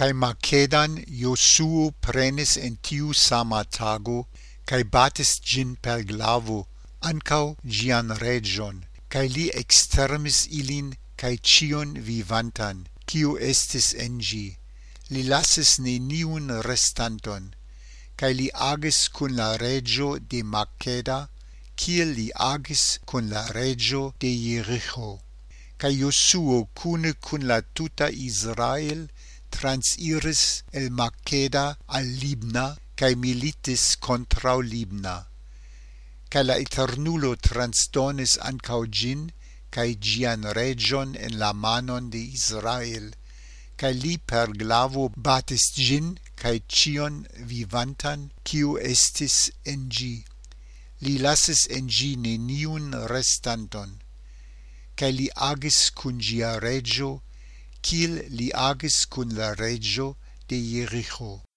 Kai Makedan Josuo prenis en tiu sama tago, kai batis gin per glavo, ancau gian region, kai li extermis ilin kai cion vivantan, kiu estis en gi. Li lasis neniun restanton, kai li agis kun la regio de Makeda, kiel li agis kun la regio de Jericho. Kai Josuo cune kun la tuta Israel transiris el Makeda al Libna, kai militis contra Libna. Kai la Eternulo transdonis ancau gin, kai gian region en la manon de Israel, kai li per glavo batis gin, kai cion vivantan, kiu estis en gi. Li lasis en gi neniun restanton, kai li agis kun gia regio, kiel li agis kun la regio de Jericho.